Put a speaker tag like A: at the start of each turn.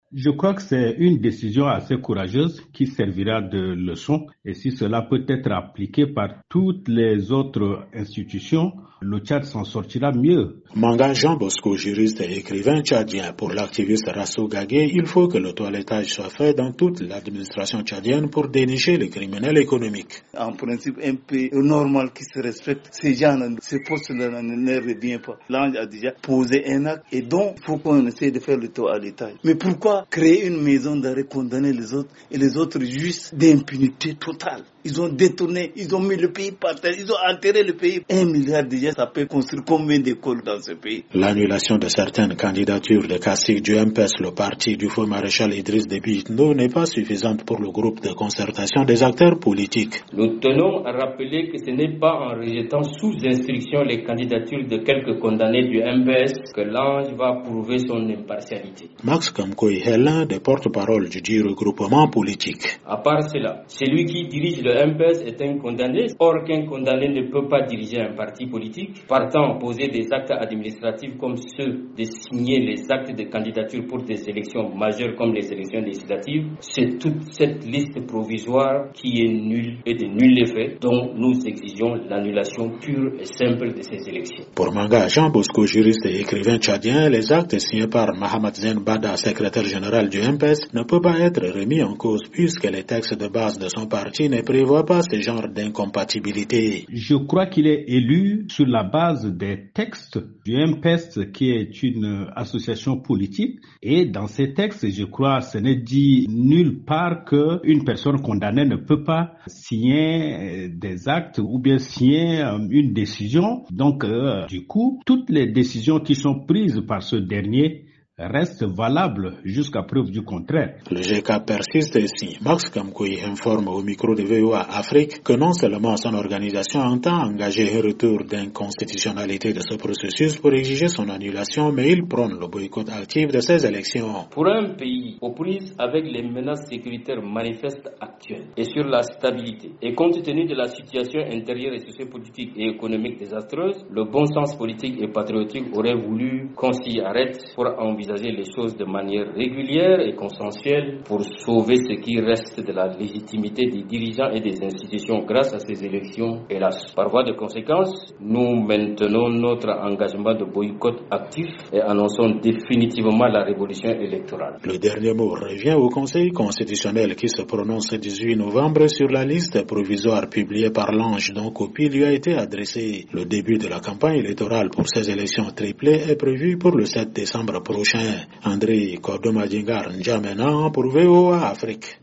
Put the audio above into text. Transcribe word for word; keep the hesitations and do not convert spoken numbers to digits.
A: Je crois que c'est une décision assez courageuse qui servira de leçon et si cela peut être appliqué par toutes les autres institutions, le Tchad s'en sortira mieux.
B: Manga Jean Bosco, juriste et écrivain tchadien, pour l'activiste Rasso Gagué, il faut que le toilettage soit fait dans toute l'administration tchadienne pour dénicher les criminels économiques.
C: En principe, un pays normal qui se respecte, ces gens, ces postes-là ne reviennent pas. L'ange a déjà posé un acte et donc il faut qu'on essaie de faire le toilettage. Mais pourquoi créer une maison d'arrêt, condamner les autres et les autres juste d'impunité totale? Ils ont détourné, ils ont mis le pays par terre, ils ont altéré le pays. Un milliard déjà, ça peut construire combien d'écoles dans ce pays?
B: L'annulation de certaines candidatures de Kassi du M P S, le parti du feu maréchal Idriss Déby Itno, n'est pas suffisante pour le groupe de concertation des acteurs politiques.
D: Nous tenons à rappeler que ce n'est pas en rejetant sous instruction les candidatures de quelques condamnés du M P S que l'ange va prouver son impartialité.
B: Max Kamkoy est l'un des porte-parole du dit regroupement politique.
D: À part cela, celui qui dirige le M P S est un condamné. Or qu'un condamné ne peut pas diriger un parti politique. Partant poser des actes administratifs comme ceux de signer les actes de candidature pour des élections majeures comme les élections législatives, c'est toute cette liste provisoire qui est nulle et de nul effet dont nous exigeons l'annulation pure et simple de ces élections.
B: Pour Manga Jean Bosco, juriste et écrivain tchadien, les actes signés par Mahamat Zen Bada, secrétaire général du M P S, ne peuvent pas être remis en cause puisque les textes de base de son parti ne prévoient pas ce genre d'incompatibilité.
A: Je crois qu'il est élu sur la base des textes du M P S qui est une association politique et dans ces textes, je crois, ce n'est dit nulle part qu'une personne condamnée ne peut pas signer des actes ou bien signer une décision. Donc, euh, du coup, toutes les décisions qui sont prises par ce dernier reste valable jusqu'à preuve du contraire.
B: Le G K persiste ici. Max Kamkoy informe au micro de V O A Afrique que non seulement son organisation entend engager un retour d'inconstitutionnalité de ce processus pour exiger son annulation, mais il prône le boycott actif de ces élections.
D: Pour un pays aux prises avec les menaces sécuritaires manifestes actuelles et sur la stabilité, et compte tenu de la situation intérieure et sociopolitique et économique désastreuse, le bon sens politique et patriotique aurait voulu qu'on s'y arrête pour envisager les choses de manière régulière et consensuelle pour sauver ce qui reste de la légitimité des dirigeants et des institutions grâce à ces élections, hélas. Par voie de conséquence, nous maintenons notre engagement de boycott actif et annonçons définitivement la révolution électorale.
B: Le dernier mot revient au Conseil constitutionnel qui se prononce le dix-huit novembre sur la liste provisoire publiée par l'Ange dont copie lui a été adressée. Le début de la campagne électorale pour ces élections triplées est prévu pour le sept décembre prochain. André Kordomadingar N'Djamena pour V O A Afrique.